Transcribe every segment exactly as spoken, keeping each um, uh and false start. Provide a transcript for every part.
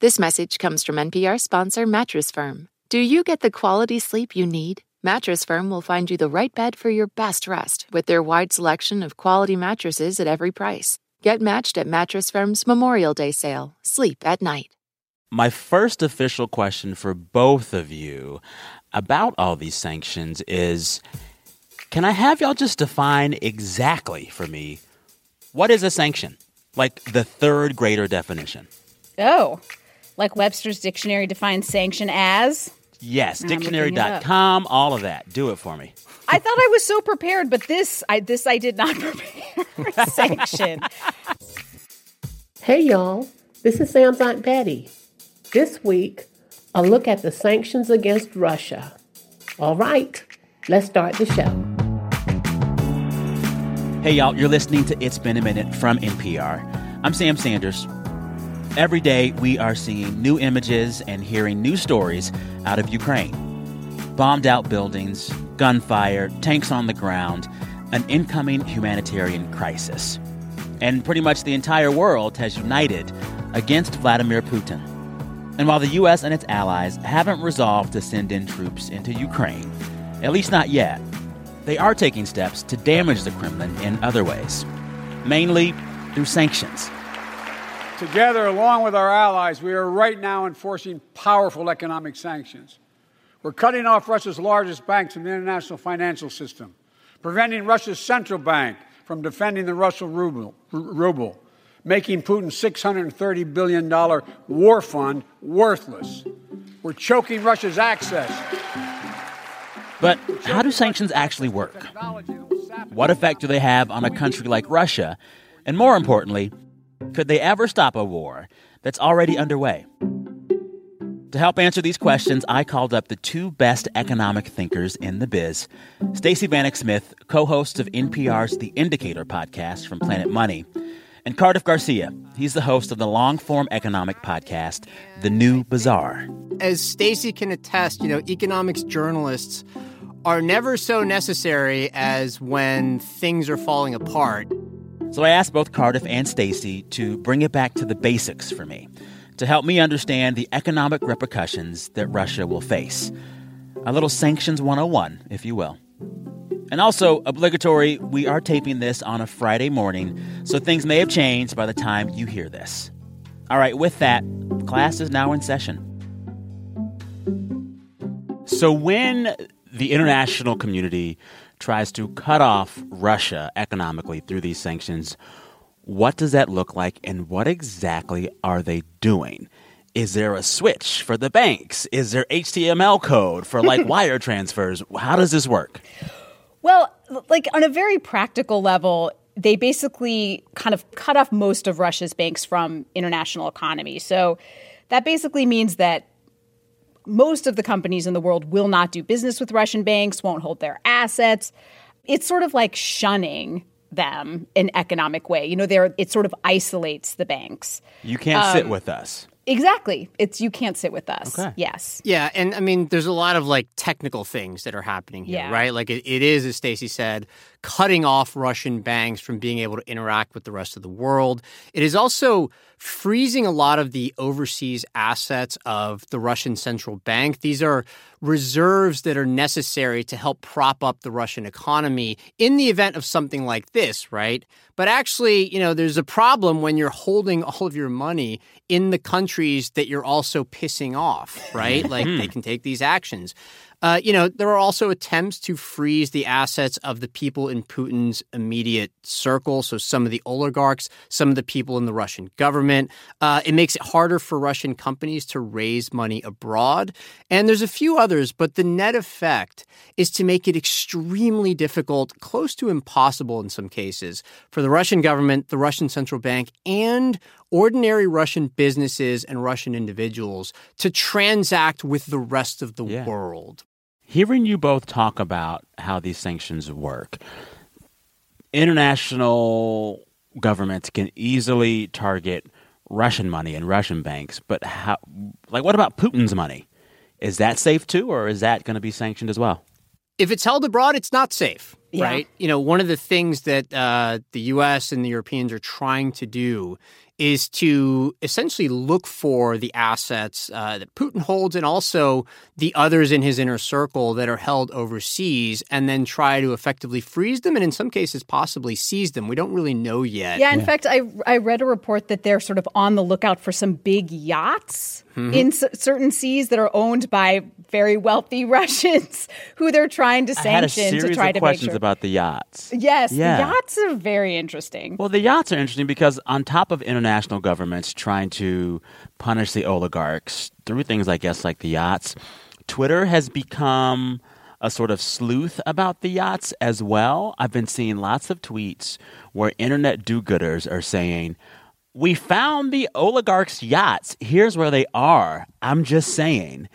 This message comes from N P R sponsor Mattress Firm. Do you get the quality sleep you need? Mattress Firm will find you the right bed for your best rest with their wide selection of quality mattresses at every price. Get matched at Mattress Firm's Memorial Day sale. Sleep at night. My first official question for both of you about all these sanctions is, can I have y'all just define exactly for me what is a sanction? Like the third grader definition. Oh, like Webster's Dictionary defines sanction as? Yes, I'm dictionary looking it dot up. com, all of that. Do it for me. I thought I was so prepared, but this I this I did not prepare. Sanction. Hey, y'all. This is Sam's Aunt Betty. This week, a look at the sanctions against Russia. All right, let's start the show. Hey, y'all, you're listening to It's Been a Minute from N P R. I'm Sam Sanders. Every day, we are seeing new images and hearing new stories out of Ukraine. Bombed out buildings, gunfire, tanks on the ground, an incoming humanitarian crisis. And pretty much the entire world has united against Vladimir Putin. And while the U S and its allies haven't resolved to send in troops into Ukraine, at least not yet, they are taking steps to damage the Kremlin in other ways, mainly through sanctions. Together, along with our allies, we are right now enforcing powerful economic sanctions. We're cutting off Russia's largest banks from the international financial system, preventing Russia's central bank from defending the Russian ruble, ruble making Putin's six hundred thirty billion dollars war fund worthless. We're choking Russia's access. But how do sanctions actually work? What effect do they have on a country like Russia? And more importantly, could they ever stop a war that's already underway? To help answer these questions, I called up the two best economic thinkers in the biz. Stacey Vanek Smith, co-host of N P R's The Indicator podcast from Planet Money, and Cardiff Garcia. He's the host of the long-form economic podcast, The New Bazaar. As Stacey can attest, you know, economics journalists are never so necessary as when things are falling apart. So I asked both Cardiff and Stacey to bring it back to the basics for me, to help me understand the economic repercussions that Russia will face. A little Sanctions one oh one, if you will. And also, obligatory, we are taping this on a Friday morning, so things may have changed by the time you hear this. All right, with that, class is now in session. So when the international community tries to cut off Russia economically through these sanctions, what does that look like, and what exactly are they doing? Is there a switch for the banks? Is there H T M L code for, like, wire transfers? How does this work? Well, like on a very practical level, they basically kind of cut off most of Russia's banks from international economy. So that basically means that most of the companies in the world will not do business with Russian banks, won't hold their assets. It's sort of like shunning them in an economic way. You know, they're, it sort of isolates the banks. You can't um, sit with us. Exactly. It's you can't sit with us. Okay. Yes. Yeah, and I mean, there's a lot of like technical things that are happening here, Yeah. right? Like it, it is, as Stacey said, cutting off Russian banks from being able to interact with the rest of the world. It is also freezing a lot of the overseas assets of the Russian central bank. These are reserves that are necessary to help prop up the Russian economy in the event of something like this, right? But actually, you know, there's a problem when you're holding all of your money in the countries that you're also pissing off, right? Like they can take these actions. Uh, you know, there are also attempts to freeze the assets of the people in Putin's immediate circle. So some of the oligarchs, some of the people in the Russian government. Uh, it makes it harder for Russian companies to raise money abroad. And there's a few others, but the net effect is to make it extremely difficult, close to impossible in some cases, for the Russian government, the Russian central bank, and ordinary Russian businesses and Russian individuals to transact with the rest of the Yeah. world. Hearing you both talk about how these sanctions work, international governments can easily target Russian money and Russian banks, but how, like, what about Putin's money? Is that safe too, or is that going to be sanctioned as well? If it's held abroad, it's not safe, Yeah. right? You know, one of the things that uh, the U S and the Europeans are trying to do is to essentially look for the assets uh, that Putin holds and also the others in his inner circle that are held overseas, and then try to effectively freeze them and in some cases possibly seize them. We don't really know yet. Yeah, in yeah. fact, I I read a report that they're sort of on the lookout for some big yachts mm-hmm. in c- certain seas that are owned by very wealthy Russians who they're trying to sanction to try to make sure. I had a series of questions about the yachts. Yes, yeah. the yachts are very interesting. Well, the yachts are interesting because on top of international governments trying to punish the oligarchs through things, I guess, like the yachts, Twitter has become a sort of sleuth about the yachts as well. I've been seeing lots of tweets where internet do-gooders are saying, we found the oligarchs' yachts. Here's where they are. I'm just saying.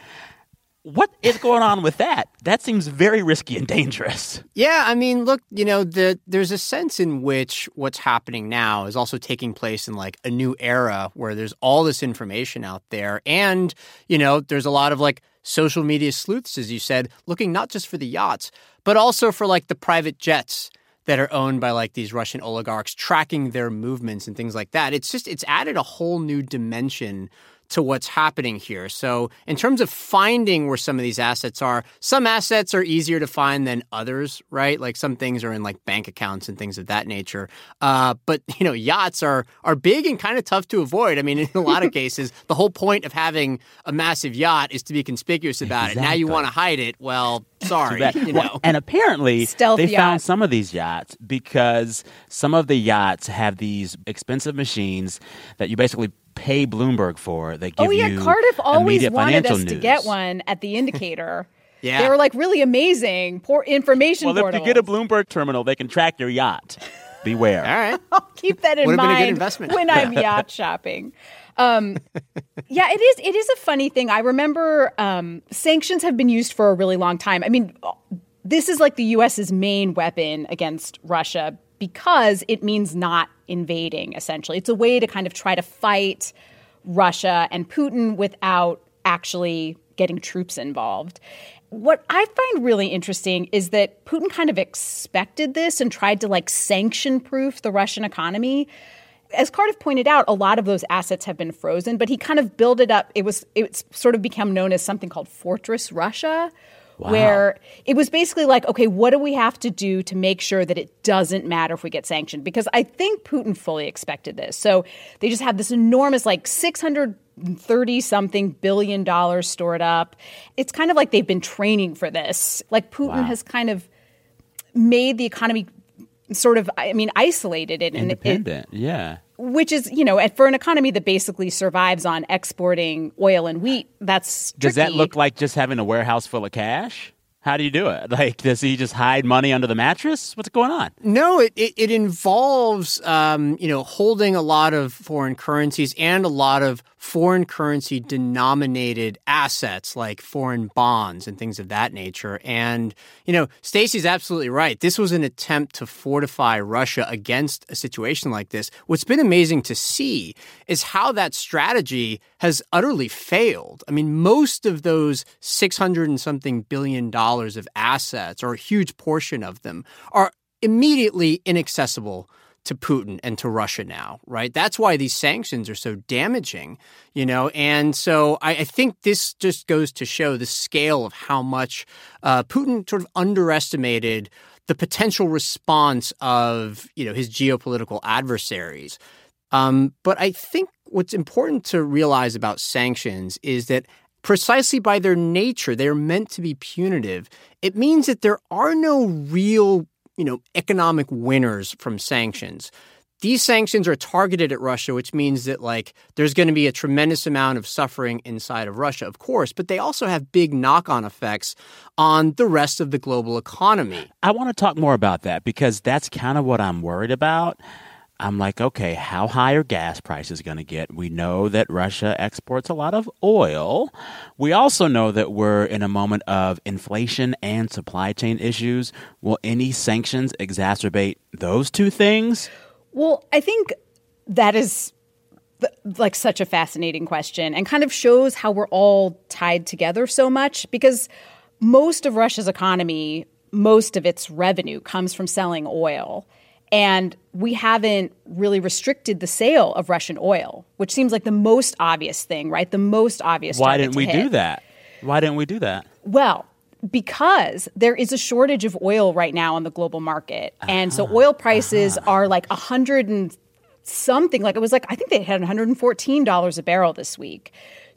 What is going on with that? That seems very risky and dangerous. Yeah, I mean, look, you know, the, there's a sense in which what's happening now is also taking place in like a new era where there's all this information out there. And, you know, there's a lot of like social media sleuths, as you said, looking not just for the yachts, but also for like the private jets that are owned by like these Russian oligarchs, tracking their movements and things like that. It's just, it's added a whole new dimension to what's happening here. So in terms of finding where some of these assets are, some assets are easier to find than others, right? Like some things are in like bank accounts and things of that nature. Uh, but, you know, yachts are are big and kind of tough to avoid. I mean, in a lot of cases, the whole point of having a massive yacht is to be conspicuous about exactly. it. Now you want to hide it. Well, sorry. You know. Well, and apparently Stealth they yacht. found some of these yachts because some of the yachts have these expensive machines that you basically pay Bloomberg for. They give oh, yeah, you Cardiff always wanted us news. to get one at the Indicator. Yeah. They were like really amazing por- information well, portals. Well, if you get a Bloomberg terminal, they can track your yacht. Beware. All right. I'll keep that in Would have mind been a good investment. when I'm yacht shopping. Um, yeah, it is. It is a funny thing. I remember um, sanctions have been used for a really long time. I mean, this is like the U S's main weapon against Russia because it means not invading, essentially. It's a way to kind of try to fight Russia and Putin without actually getting troops involved. What I find really interesting is that Putin kind of expected this and tried to like sanction-proof the Russian economy. As Cardiff pointed out, a lot of those assets have been frozen, but he kind of built it up. It was it's sort of become known as something called Fortress Russia, wow. where it was basically like, okay, what do we have to do to make sure that it doesn't matter if we get sanctioned? Because I think Putin fully expected this. So they just have this enormous, like six hundred thirty something billion dollars stored up. It's kind of like they've been training for this. Like Putin wow. has kind of made the economy sort of, I mean, isolated it. Independent, and it, yeah. Which is, you know, for an economy that basically survives on exporting oil and wheat, that's tricky. Does that look like just having a warehouse full of cash? How do you do it? Like, does he just hide money under the mattress? What's going on? No, it it, it involves, um, you know, holding a lot of foreign currencies and a lot of foreign currency denominated assets like foreign bonds and things of that nature. And, you know, Stacey's absolutely right. This was an attempt to fortify Russia against a situation like this. What's been amazing to see is how that strategy has utterly failed. I mean, most of those six hundred and something billion dollars of assets, or a huge portion of them, are immediately inaccessible to Putin and to Russia now, right? That's why these sanctions are so damaging, you know? And so I, I think this just goes to show the scale of how much uh, Putin sort of underestimated the potential response of, you know, his geopolitical adversaries. Um, but I think what's important to realize about sanctions is that precisely by their nature, they're meant to be punitive. It means that there are no real, you know, economic winners from sanctions. These sanctions are targeted at Russia, which means that, like, there's going to be a tremendous amount of suffering inside of Russia, of course, but they also have big knock-on effects on the rest of the global economy. I want to talk more about that because that's kind of what I'm worried about. I'm like, okay, how high are gas prices going to get? We know that Russia exports a lot of oil. We also know that we're in a moment of inflation and supply chain issues. Will any sanctions exacerbate those two things? Well, I think that is like such a fascinating question and kind of shows how we're all tied together so much because most of Russia's economy, most of its revenue comes from selling oil. And we haven't really restricted the sale of Russian oil, which seems like the most obvious thing, right? The most obvious Why target didn't we to hit. do that? Why didn't we do that? Well, because there is a shortage of oil right now on the global market. And so oil prices uh-huh. are like a hundred and something. Like it was like, I think they had one hundred fourteen dollars a barrel this week.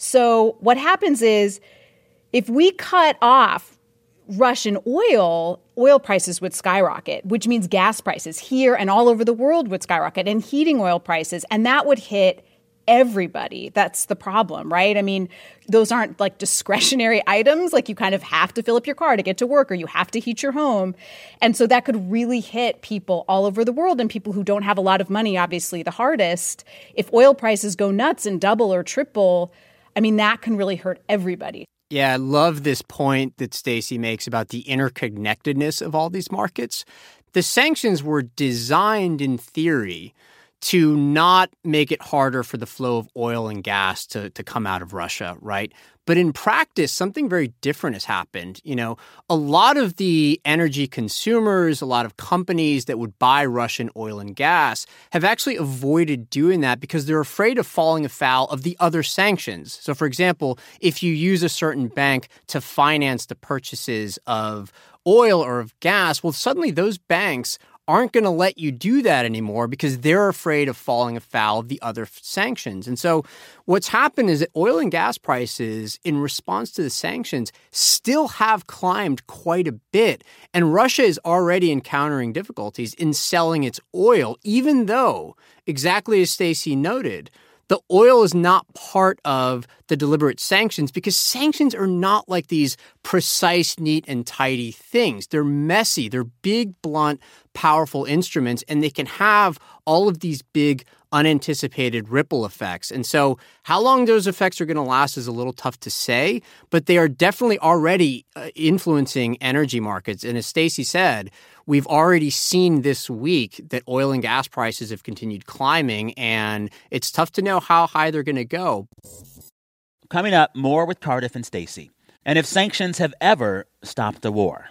So what happens is if we cut off Russian oil, oil prices would skyrocket, which means gas prices here and all over the world would skyrocket, and heating oil prices. And that would hit everybody. That's the problem, right? I mean, those aren't like discretionary items. Like you kind of have to fill up your car to get to work, or you have to heat your home. And so that could really hit people all over the world, and people who don't have a lot of money, obviously the hardest. If oil prices go nuts and double or triple, I mean, that can really hurt everybody. Yeah, I love this point that Stacey makes about the interconnectedness of all these markets. The sanctions were designed in theory to not make it harder for the flow of oil and gas to, to come out of Russia, right? But in practice, something very different has happened. You know, a lot of the energy consumers, a lot of companies that would buy Russian oil and gas have actually avoided doing that because they're afraid of falling afoul of the other sanctions. So, for example, if you use a certain bank to finance the purchases of oil or of gas, well, suddenly those banks aren't going to let you do that anymore because they're afraid of falling afoul of the other f- sanctions. And so what's happened is that oil and gas prices, in response to the sanctions, still have climbed quite a bit. And Russia is already encountering difficulties in selling its oil, even though, exactly as Stacey noted, the oil is not part of the deliberate sanctions because sanctions are not like these precise, neat, and tidy things. They're messy. They're big, blunt, powerful instruments, and they can have all of these big, unanticipated ripple effects. And so how long those effects are going to last is a little tough to say, but they are definitely already uh, influencing energy markets. And as Stacey said, we've already seen this week that oil and gas prices have continued climbing, and it's tough to know how high they're going to go. Coming up, more with Cardiff and Stacey, and if sanctions have ever stopped the war.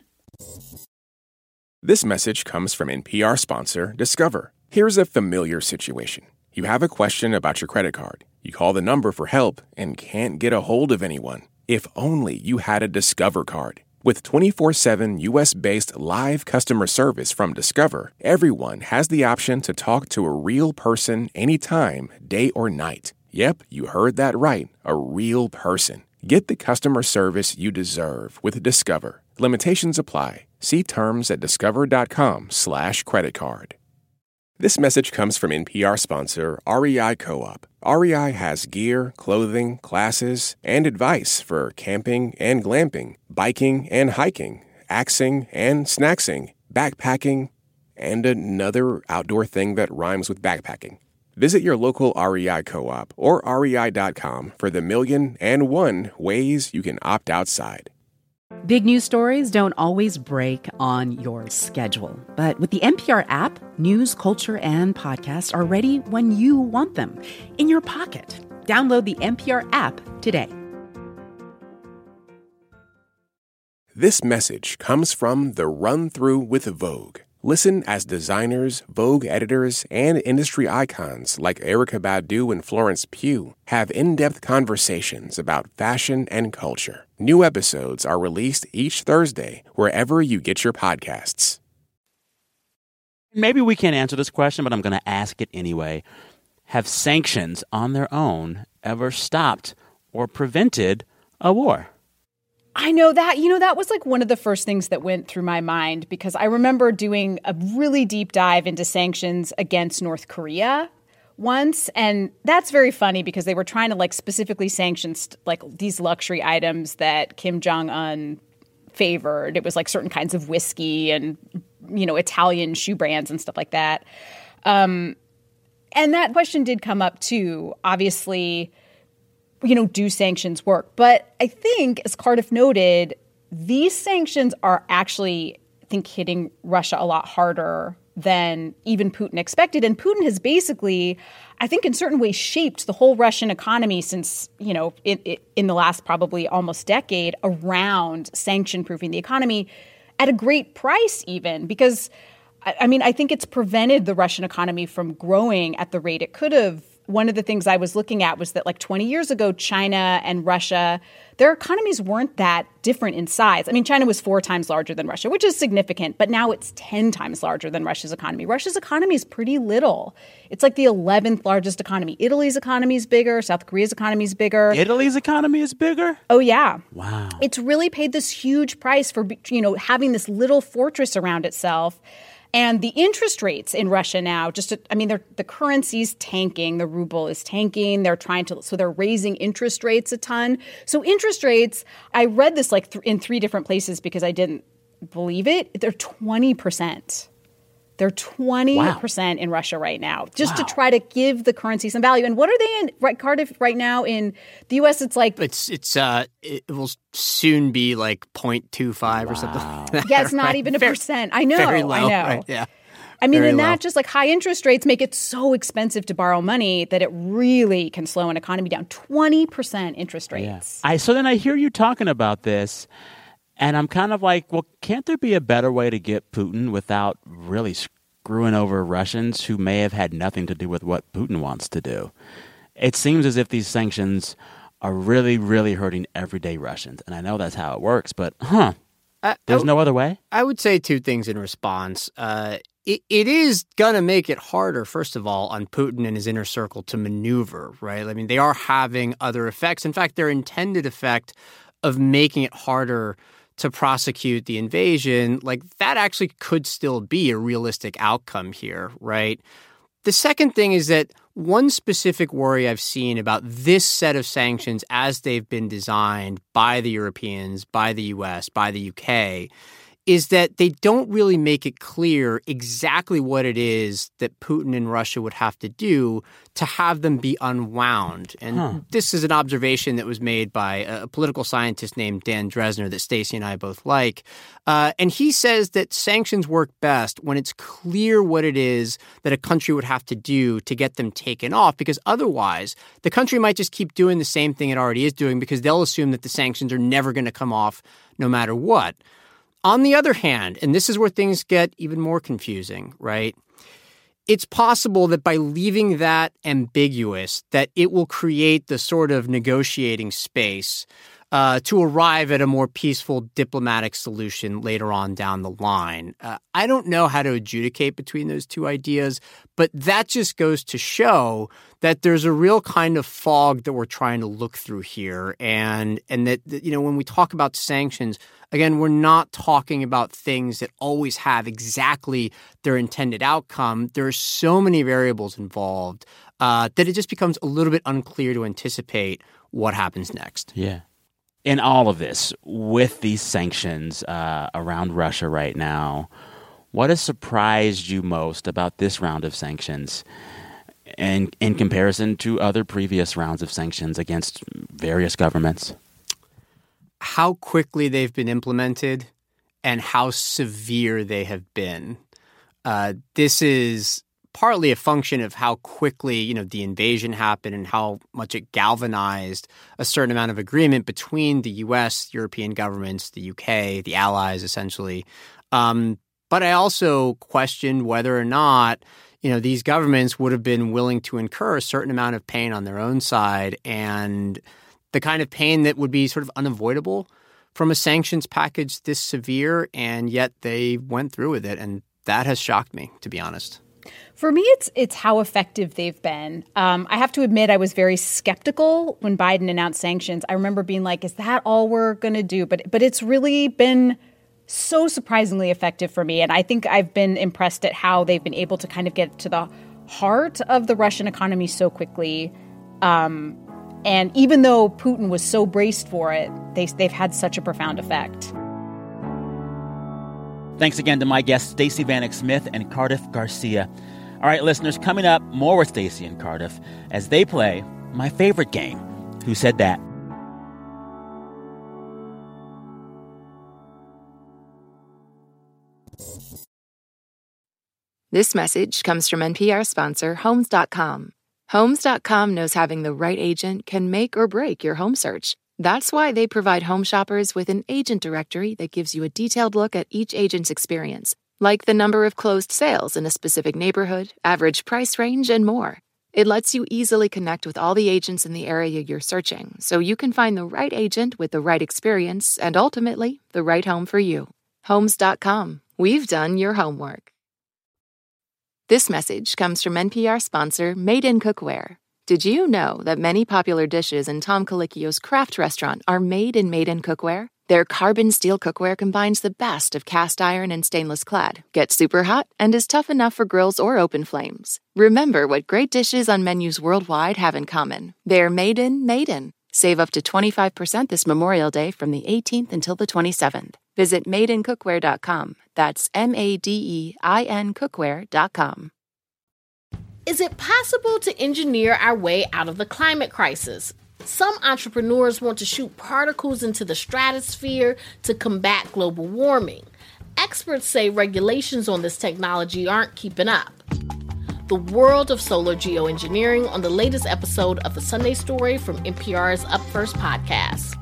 This message comes from N P R sponsor Discover. Here's a familiar situation. You have a question about your credit card. You call the number for help and can't get a hold of anyone. If only you had a Discover card. With twenty-four seven U S-based live customer service from Discover, everyone has the option to talk to a real person anytime, day or night. Yep, you heard that right, a real person. Get the customer service you deserve with Discover. Limitations apply. See terms at discover.com slash credit card. This message comes from N P R sponsor R E I Co-op. R E I has gear, clothing, classes, and advice for camping and glamping, biking and hiking, axing and snacksing, backpacking, and another outdoor thing that rhymes with backpacking. Visit your local R E I Co-op or R E I dot com for the million and one ways you can opt outside. Big news stories don't always break on your schedule. But with the N P R app, news, culture, and podcasts are ready when you want them, in your pocket. Download the N P R app today. This message comes from The Run Through with Vogue. Listen as designers, Vogue editors, and industry icons like Erykah Badu and Florence Pugh have in-depth conversations about fashion and culture. New episodes are released each Thursday wherever you get your podcasts. Maybe we can't answer this question, but I'm going to ask it anyway. Have sanctions on their own ever stopped or prevented a war? I know that, you know, that was like one of the first things that went through my mind because I remember doing a really deep dive into sanctions against North Korea once. And that's very funny because they were trying to like specifically sanction st- like these luxury items that Kim Jong-un favored. It was like certain kinds of whiskey and, you know, Italian shoe brands and stuff like that. Um, and that question did come up too, obviously. You know, do sanctions work? But I think, as Cardiff noted, these sanctions are actually, I think, hitting Russia a lot harder than even Putin expected. And Putin has basically, I think, in certain ways shaped the whole Russian economy since, you know, in, in the last probably almost decade around sanction-proofing the economy at a great price even. Because I, I mean, I think it's prevented the Russian economy from growing at the rate it could have. One of the things I was looking at was that like twenty years ago, China and Russia, their economies weren't that different in size. I mean, China was four times larger than Russia, which is significant, but now it's ten times larger than Russia's economy. Russia's economy is pretty little. It's like the eleventh largest economy. Italy's economy is bigger. South Korea's economy is bigger. Italy's economy is bigger? Oh, yeah. Wow. It's really paid this huge price for, you know, having this little fortress around itself. And the interest rates in Russia now, just to, I mean, the currency's tanking. The ruble is tanking. They're trying to, so they're raising interest rates a ton. So interest rates, I read this like th- in three different places because I didn't believe it. They're twenty percent. They're twenty percent wow. in Russia right now, just wow. to try to give the currency some value. And what are they in, right, Cardiff, right now in the U S? It's like it's it's uh it will soon be like zero point two five wow. or something like that. Yeah, it's not right? even a very, percent. I know. Very low, I know. Right? Yeah. I mean, very and low. that just like high interest rates make it so expensive to borrow money that it really can slow an economy down. twenty percent interest rates. Yeah. I so then I hear you talking about this. And I'm kind of like, well, can't there be a better way to get Putin without really screwing over Russians who may have had nothing to do with what Putin wants to do? It seems as if these sanctions are really, really hurting everyday Russians. And I know that's how it works, but huh, uh, there's w- no other way? I would say two things in response. Uh, it, it is going to make it harder, first of all, on Putin and his inner circle to maneuver, right? I mean, they are having other effects. In fact, their intended effect of making it harder to prosecute the invasion, like that actually could still be a realistic outcome here, right? The second thing is that one specific worry I've seen about this set of sanctions as they've been designed by the Europeans, by the U S, by the U K, is that they don't really make it clear exactly what it is that Putin and Russia would have to do to have them be unwound. And huh. this is an observation that was made by a political scientist named Dan Dresner that Stacey and I both like. Uh, and he says that sanctions work best when it's clear what it is that a country would have to do to get them taken off, because otherwise the country might just keep doing the same thing it already is doing because they'll assume that the sanctions are never going to come off no matter what. On the other hand, and this is where things get even more confusing, right? It's possible that by leaving that ambiguous, that it will create the sort of negotiating space uh, to arrive at a more peaceful diplomatic solution later on down the line. Uh, I don't know how to adjudicate between those two ideas, but that just goes to show that there's a real kind of fog that we're trying to look through here. And, and that, that, you know, when we talk about sanctions, again, we're not talking about things that always have exactly their intended outcome. There are so many variables involved uh, that it just becomes a little bit unclear to anticipate what happens next. Yeah. In all of this, with these sanctions uh, around Russia right now, what has surprised you most about this round of sanctions in, in comparison to other previous rounds of sanctions against various governments? How quickly they've been implemented and how severe they have been. Uh, this is partly a function of how quickly, you know, the invasion happened and how much it galvanized a certain amount of agreement between the U S, European governments, the U K, the allies, essentially. Um, but I also questioned whether or not, you know, these governments would have been willing to incur a certain amount of pain on their own side, and the kind of pain that would be sort of unavoidable from a sanctions package this severe, and yet they went through with it. And that has shocked me, to be honest. For me, it's it's how effective they've been. Um, I have to admit, I was very skeptical when Biden announced sanctions. I remember being like, is that all we're going to do? But but it's really been so surprisingly effective for me. And I think I've been impressed at how they've been able to kind of get to the heart of the Russian economy so quickly. Um, and even though Putin was so braced for it, they, they've had such a profound effect. Thanks again to my guests, Stacey Vanek Smith and Cardiff Garcia. All right, listeners, coming up, more with Stacey and Cardiff as they play my favorite game, Who Said That? This message comes from N P R sponsor Homes dot com. Homes dot com knows having the right agent can make or break your home search. That's why they provide home shoppers with an agent directory that gives you a detailed look at each agent's experience, like the number of closed sales in a specific neighborhood, average price range, and more. It lets you easily connect with all the agents in the area you're searching, so you can find the right agent with the right experience and ultimately the right home for you. Homes dot com. We've done your homework. This message comes from N P R sponsor Made in Cookware. Did you know that many popular dishes in Tom Colicchio's craft restaurant are made in Made in Cookware? Their carbon steel cookware combines the best of cast iron and stainless clad, gets super hot, and is tough enough for grills or open flames. Remember what great dishes on menus worldwide have in common. They're made in Made in. Save up to twenty-five percent this Memorial Day from the eighteenth until the twenty-seventh. Visit made in cookware dot com. That's M A D E I N cookware dot com. Is it possible to engineer our way out of the climate crisis? Some entrepreneurs want to shoot particles into the stratosphere to combat global warming. Experts say regulations on this technology aren't keeping up. The world of solar geoengineering on the latest episode of The Sunday Story from N P R's Up First podcast.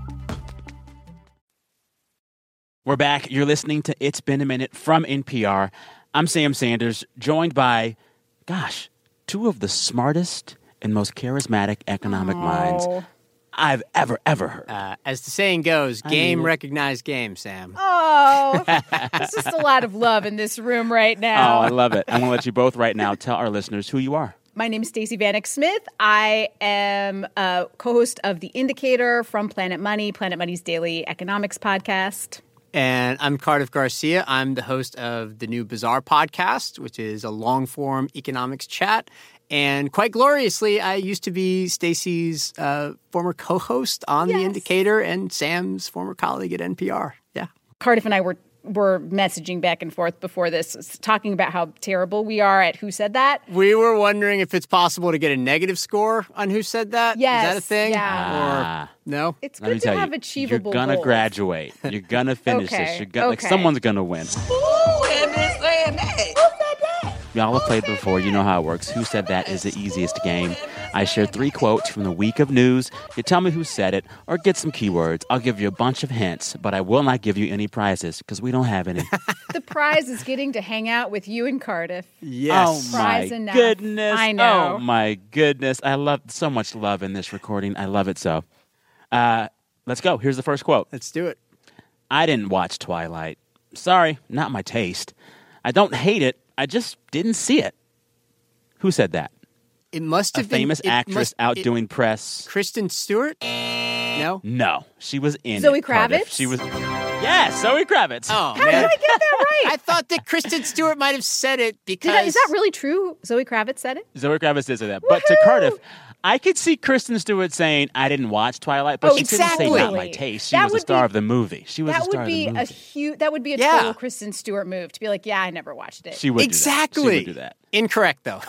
We're back. You're listening to It's Been a Minute from N P R. I'm Sam Sanders, joined by, gosh, two of the smartest and most charismatic economic Oh. minds I've ever, ever heard. Uh, as the saying goes, game recognized game, Sam. Oh, there's just a lot of love in this room right Oh, now. I love it. I want to let you both right now tell our listeners who you are. My name is Stacey Vanek Smith. I am a co-host of The Indicator from Planet Money, Planet Money's daily economics podcast. And I'm Cardiff Garcia. I'm the host of the new Bazaar podcast, which is a long-form economics chat. And quite gloriously, I used to be Stacey's uh, former co-host on Yes. The Indicator and Sam's former colleague at N P R. Yeah. Cardiff and I were were messaging back and forth before this, talking about how terrible we are at Who Said That. We were wondering if it's possible to get a negative score on Who Said That. Yes, Is that a thing? yeah. Or no? It's Let me good to tell have you, achievable you're going to goals. graduate. You're going to finish Okay, this. You're gonna, Like, okay. someone's going to win. Y'all have played before. You know how it works. Who Said That is the easiest game. I share three quotes from the week of news. You tell me who said it or get some keywords. I'll give you a bunch of hints, but I will not give you any prizes because we don't have any. The prize is getting to hang out with you and Cardiff. Yes. Oh, my Prize enough. goodness. I know. Oh, my goodness. I love so much love in this recording. I love it so. Uh, let's go. Here's the first quote. Let's do it. I didn't watch Twilight. Sorry, not my taste. I don't hate it. I just didn't see it. Who said that? It must A have been famous it actress must- out it- doing press. Kristen Stewart? No? No, she was in Zoe it, Cardiff. Kravitz? She was. Yes, Zoe Kravitz. Oh, How man. did I get that right? I thought that Kristen Stewart might have said it because... Did I, is that really true? Zoe Kravitz said it? Zoe Kravitz did say that. But to Woohoo! Cardiff, I could see Kristen Stewart saying, I didn't watch Twilight, but Oh, she didn't say not exactly. my taste. She That was the would star be- of the movie. She was That the star would be of the a movie. huge. That would be a Yeah. total Kristen Stewart move to be like, yeah, I never watched it. She would Exactly. do that. She would do that. Incorrect, though.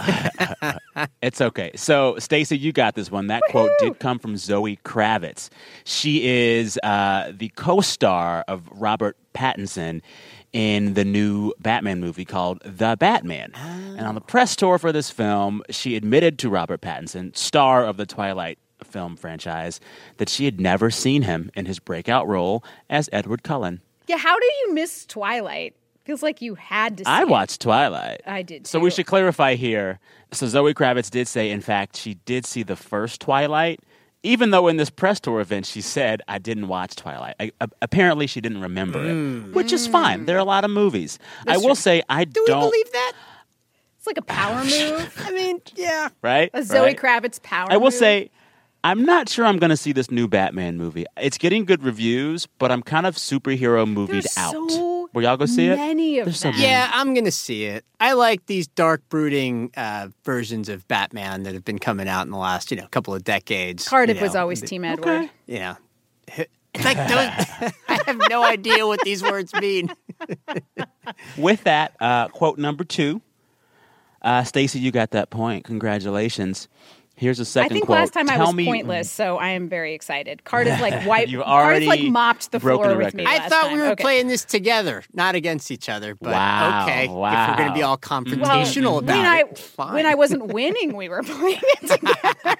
It's okay. So, Stacey, you got this one. That quote did come from Zoe Kravitz. She is uh, the co-star of Robert Pattinson in the new Batman movie called The Batman. And on the press tour for this film, she admitted to Robert Pattinson, star of the Twilight film franchise, that she had never seen him in his breakout role as Edward Cullen. Yeah, how do you miss Twilight? Feels like you had to see I it. watched Twilight. I did, So we too. should clarify here. So Zoe Kravitz did say, in fact, she did see the first Twilight, even though in this press tour event she said, I didn't watch Twilight. I, a- apparently she didn't remember it, which is fine. There are a lot of movies. I will say I Do we don't. believe that? It's like a power move. I mean, yeah. Right? A Zoe Right? Kravitz power I will move. say, I'm not sure I'm going to see this new Batman movie. It's getting good reviews, but I'm kind of superhero movied There's out. so Will y'all go see it? many of There's so them. many. Yeah, I'm going to see it. I like these dark, brooding uh, versions of Batman that have been coming out in the last, you know, couple of decades. Cardiff you was know, always the- Team Edward. You know. It's like those, I have no idea what these words mean. With that, uh, quote number two. Uh, Stacey, you got that point. Congratulations. Here's a I second think quote. last time I Tell was me, pointless, so I am very excited. Cardiff like wiped. You've Cardiff like already mopped the broken floor the with me. record. I last thought time. we were Okay. playing this together, not against each other. But Wow, okay, if wow. we're going to be all confrontational Well, about when I it, fine. when I wasn't winning, we were playing it together.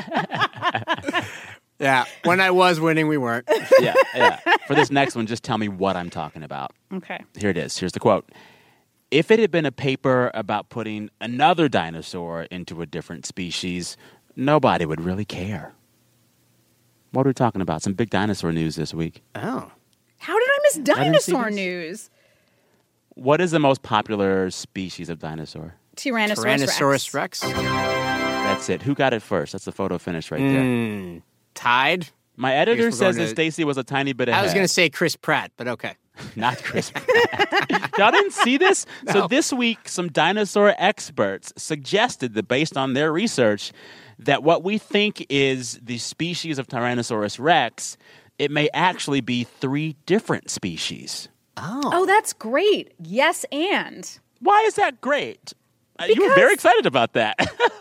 yeah, when I was winning, we weren't. yeah, yeah. For this next one, just tell me what I'm talking about. Okay. Here it is. Here's the quote. if it had been a paper about putting another dinosaur into a different species, nobody would really care. What are we talking about? Some big dinosaur news this week. Oh. How did I miss dinosaur I news? What is the most popular species of dinosaur? Tyrannosaurus, Tyrannosaurus Rex. Rex. That's it. Who got it first? That's the photo finish right there. Mm, tied? My editor we're says going that to- Stacey was a tiny bit ahead. I was going to say Chris Pratt, but okay. Not Chris Pratt. Y'all didn't see this? No. So this week, some dinosaur experts suggested that based on their research, that what we think is the species of Tyrannosaurus Rex, it may actually be three different species. Oh. Oh, that's great. Yes, and. Why is that great? Uh, you were very excited about that.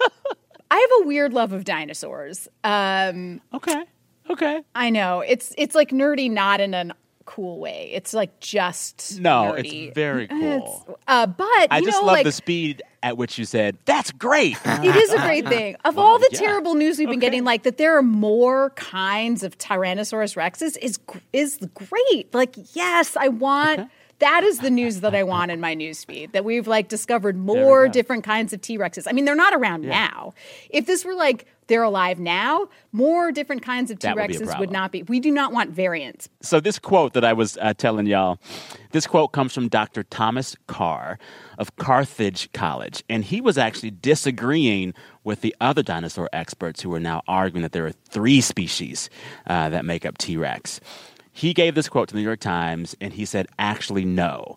I have a weird love of dinosaurs. Um, okay. Okay. I know. It's it's like nerdy, not in a cool way. It's like just No, nerdy. it's very cool. It's, uh, but, I you just know, love like, the speed at which you said, that's great. it is a great thing. Of all the yeah. terrible news we've been Okay. getting, like that there are more kinds of Tyrannosaurus Rexes is is great. Like, yes, I want... Okay. That is the news that I want in my news feed, that we've like discovered more go. different kinds of T-Rexes. I mean, they're not around now. If this were like they're alive now, more different kinds of That would be a T-Rexes would problem. not be. We do not want variants. So this quote that I was uh, telling y'all, this quote comes from Doctor Thomas Carr of Carthage College. And he was actually disagreeing with the other dinosaur experts who are now arguing that there are three species uh, that make up T-Rex. He gave this quote to the New York Times, and he said, actually, no.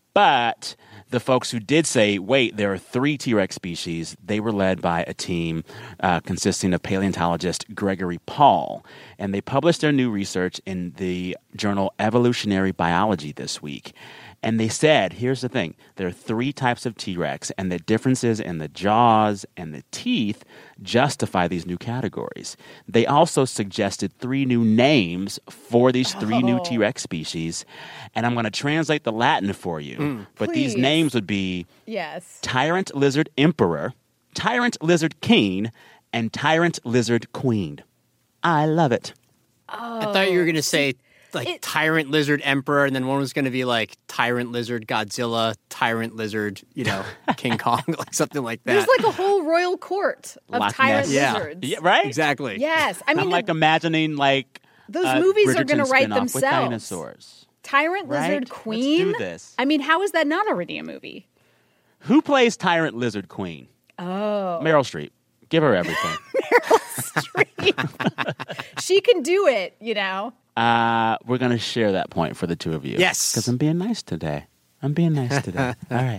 But the folks who did say, wait, there are three T-Rex species, they were led by a team uh, consisting of paleontologist Gregory Paul. And they published their new research in the journal Evolutionary Biology this week. And they said, here's the thing, there are three types of T-Rex, and the differences in the jaws and the teeth justify these new categories. They also suggested three new names for these three new Oh. T-Rex species. And I'm going to translate the Latin for you. But these Please. names would be Yes. Tyrant Lizard Emperor, Tyrant Lizard King, and Tyrant Lizard Queen. I love it. I thought you were going to say like It- Tyrant Lizard Emperor, and then one was going to be like Tyrant Lizard Godzilla, Tyrant Lizard, you know, King Kong, like something like that. There's like a whole royal court of Loch tyrant Ness. Yeah. lizards. Yeah, right? Exactly. Yes. I mean, I'm like imagining like those uh, movies are Bridgerton going to write spinoff with themselves. dinosaurs. Tyrant Right? Lizard Let's Queen. do this. I mean, how is that not already a movie? Who plays Tyrant Lizard Queen? Oh. Meryl Streep. Give her everything. She can do it, you know. uh, we're going to share that point for the two of you. Yes. Because I'm being nice today. I'm being nice today. All right.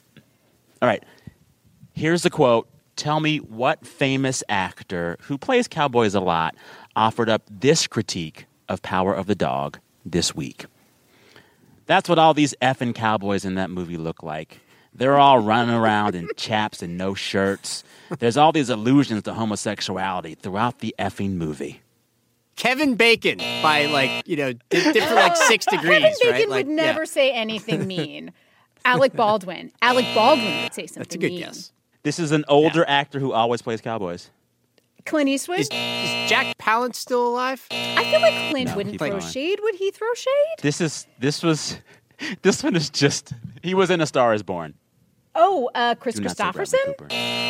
All right. Here's the quote. Tell me what famous actor who plays cowboys a lot offered up this critique of Power of the Dog this week. That's what all these effing cowboys in that movie look like. They're all running around in chaps and no shirts. There's all these allusions to homosexuality throughout the effing movie. Kevin Bacon by like, you know, di- different like six degrees, Kevin Bacon right? Like, would never yeah. say anything mean. Alec Baldwin. Alec Baldwin would say something That's a good mean. guess. This is an older actor who always plays cowboys. Clint Eastwood. Is, is Jack Palance still alive? I feel like Clint No, wouldn't keep throw going. shade. Would he throw shade? This is this was this one is just he was in A Star Is Born. Oh, uh, Chris Do not say Bradley Christopherson. Cooper.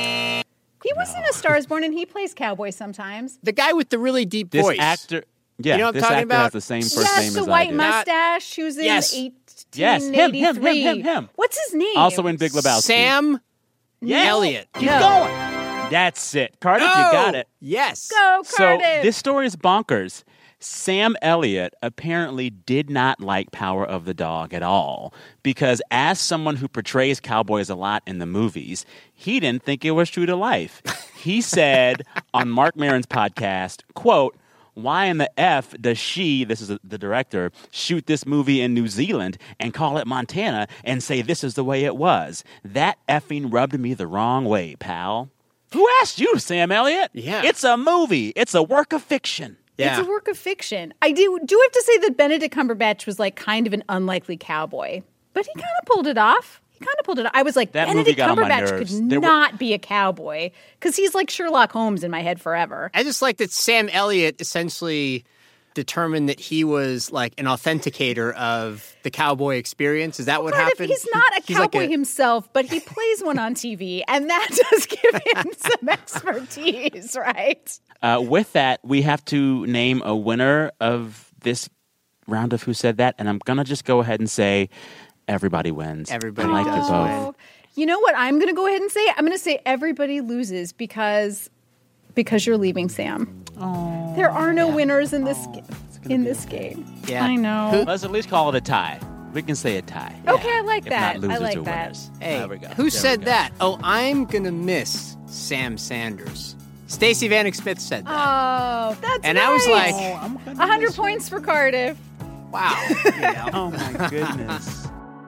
He was in A Star Is Born, and he plays cowboy sometimes. The guy with the really deep This voice. actor, yeah, You know what I'm this talking actor about? has the same first yes, name the as white I do. mustache. Who's in Yes. eighteen Yes, him, him, him, eighty-three. him, him. What's his name? Also in Big Lebowski. Sam Yes. Elliott. Keep No. going. That's it, Cardiff. You got it. Yes. Go, So Cardiff. this story is bonkers. Sam Elliott apparently did not like Power of the Dog at all because as someone who portrays cowboys a lot in the movies, he didn't think it was true to life. He said on Mark Maron's podcast, quote, why in the F does she, this is the director, shoot this movie in New Zealand and call it Montana and say this is the way it was? That effing rubbed me the wrong way, pal. Who asked you, Sam Elliott? Yeah. It's a movie. It's a work of fiction. Yeah. It's a work of fiction. I do do have to say that Benedict Cumberbatch was like kind of an unlikely cowboy, but he kind of pulled it off. He kind of pulled it off. I was like, That movie Benedict got on my Cumberbatch nerves. could There were- not be a cowboy because he's like Sherlock Holmes in my head forever. I just like that Sam Elliott essentially determined that he was like an authenticator of the cowboy experience? Is that what Cardiff, happened? He's not a he's cowboy like a, himself, but he plays one on T V, and that does give him some expertise, right? Uh, with that, we have to name a winner of this round of Who Said That, and I'm going to just go ahead and say everybody wins. Everybody I like does you both. win. You know what I'm going to go ahead and say? I'm going to say everybody loses because because you're leaving, Sam. Oh, there are no yeah. winners in this Oh, in this game. Yeah. I know. Let's at least call it a tie. We can say a tie. Okay, Yeah. I like If that. Not losers I like or that. winners. Hey, There we go. who There said we go. that? Oh, I'm going to miss Sam Sanders. Stacey Vanek Smith said that. Oh, that's and nice. I was like, Oh, I'm gonna one hundred miss points for Cardiff. wow. You know? Oh, my goodness.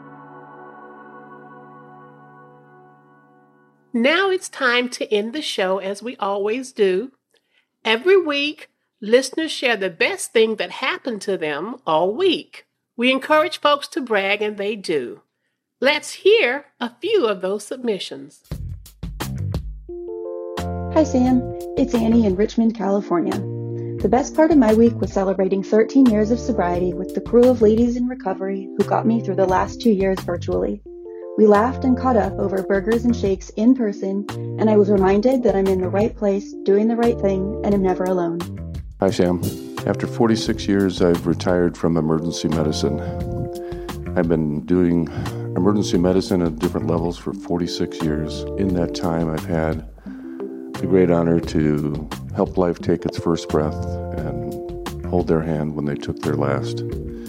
Now it's time to end the show as we always do. Every week, listeners share the best thing that happened to them all week. We encourage folks to brag, and they do. Let's hear a few of those submissions. Hi, Sam. It's Annie in Richmond, California. The best part of my week was celebrating thirteen years of sobriety with the crew of ladies in recovery who got me through the last two years virtually. We laughed and caught up over burgers and shakes in person, and I was reminded that I'm in the right place, doing the right thing, and am never alone. Hi, Sam. After forty-six years, I've retired from emergency medicine. I've been doing emergency medicine at different levels for forty-six years. In that time, I've had the great honor to help life take its first breath and hold their hand when they took their last.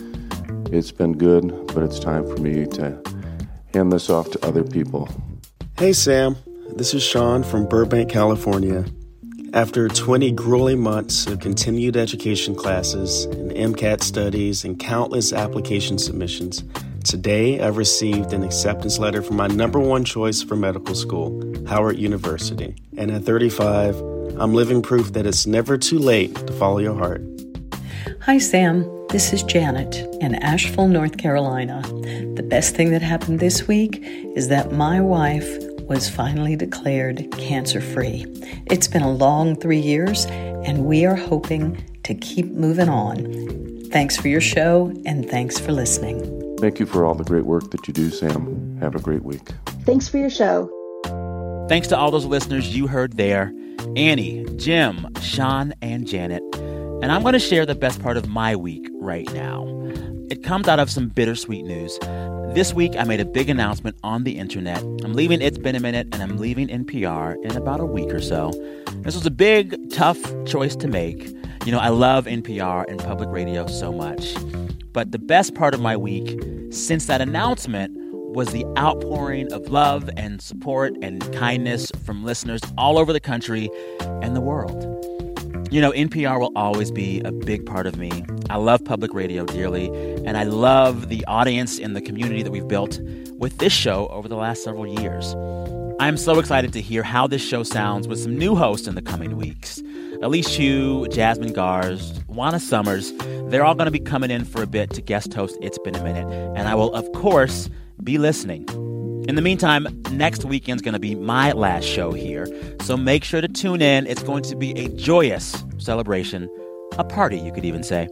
It's been good, but it's time for me to hand this off to other people. Hey, Sam. This is Sean from Burbank, California. After twenty grueling months of continued education classes and MCAT studies and countless application submissions, today I've received an acceptance letter from my number one choice for medical school, Howard University. And at thirty-five, I'm living proof that it's never too late to follow your heart. Hi, Sam. This is Janet in Asheville, North Carolina. The best thing that happened this week is that my wife was finally declared cancer-free. It's been a long three years, and we are hoping to keep moving on. Thanks for your show, and thanks for listening. Thank you for all the great work that you do, Sam. Have a great week. Thanks for your show. Thanks to all those listeners you heard there. Annie, Jim, Sean, and Janet. And I'm going to share the best part of my week right now. It comes out of some bittersweet news. This week, I made a big announcement on the internet. I'm leaving It's Been a Minute, and I'm leaving N P R in about a week or so. This was a big, tough choice to make. You know, I love N P R and public radio so much. But the best part of my week since that announcement was the outpouring of love and support and kindness from listeners all over the country and the world. You know, N P R will always be a big part of me. I love public radio dearly, and I love the audience and the community that we've built with this show over the last several years. I'm so excited to hear how this show sounds with some new hosts in the coming weeks. Elise Hu, Jasmine Gars, Juana Summers, they're all going to be coming in for a bit to guest host It's Been a Minute, and I will, of course, be listening. In the meantime, next weekend's going to be my last show here, so make sure to tune in. It's going to be a joyous celebration, a party, you could even say.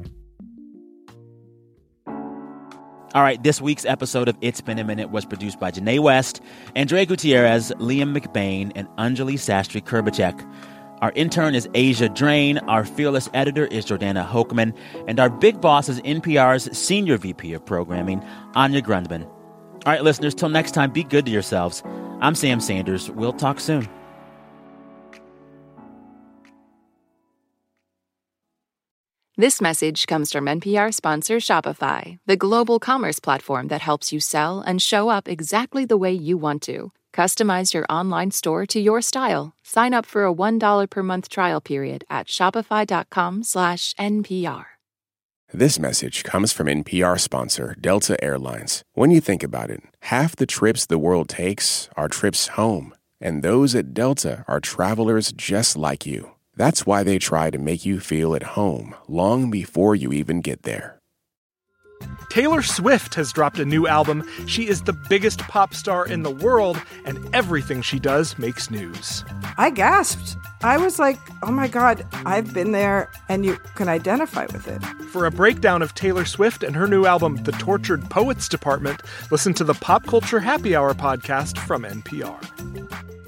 All right, this week's episode of It's Been a Minute was produced by Janae West, Andrea Gutierrez, Liam McBain, and Anjali Sastry Kurbacek. Our intern is Asia Drain, our fearless editor is Jordana Hochman, and our big boss is N P R's Senior V P of Programming, Anya Grundman. All right, listeners, till next time, be good to yourselves. I'm Sam Sanders. We'll talk soon. This message comes from N P R sponsor Shopify, the global commerce platform that helps you sell and show up exactly the way you want to. Customize your online store to your style. Sign up for a one dollar per month trial period at shopify.com slash NPR. This message comes from N P R sponsor Delta Airlines. When you think about it, half the trips the world takes are trips home. And those at Delta are travelers just like you. That's why they try to make you feel at home long before you even get there. Taylor Swift has dropped a new album. She is the biggest pop star in the world, and everything she does makes news. I gasped. I was like, oh my God, I've been there, and you can identify with it. For a breakdown of Taylor Swift and her new album, The Tortured Poets Department, listen to the Pop Culture Happy Hour podcast from N P R.